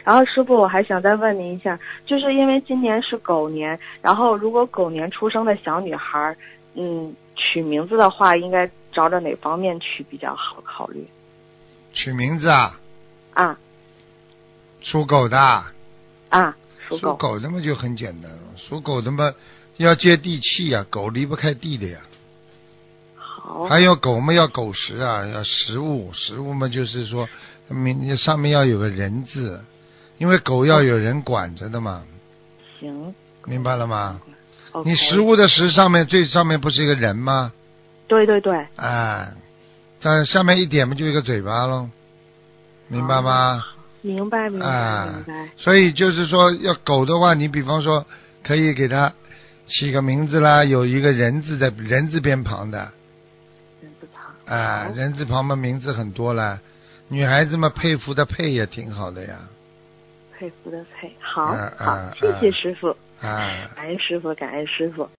然后师傅，我还想再问您一下，就是因为今年是狗年，然后如果狗年出生的小女孩，取名字的话，应该找哪方面取比较好考虑？ 取名字啊？ 啊属狗的。 啊，属属狗的嘛就很简单了，属狗的嘛要接地气呀，狗离不开地的呀。 好。 还有狗嘛要狗食啊，要食物，食物嘛就是说上面要有个人字，因为狗要有人管着的嘛。 行。 明白了吗？ Okay. 你食物的食上面最上面不是一个人吗？ 对对对。 哎，在下面一点不就一个嘴巴咯，明白吗？ 明白明白明白。 所以就是说要狗的话，你比方说可以给它起个名字啦，有一个人字的人字边旁的。 人字旁。 人字旁嘛名字很多了，女孩子嘛佩服的佩也挺好的呀。 佩服的佩。好，谢谢师傅。感恩师傅，感恩师傅。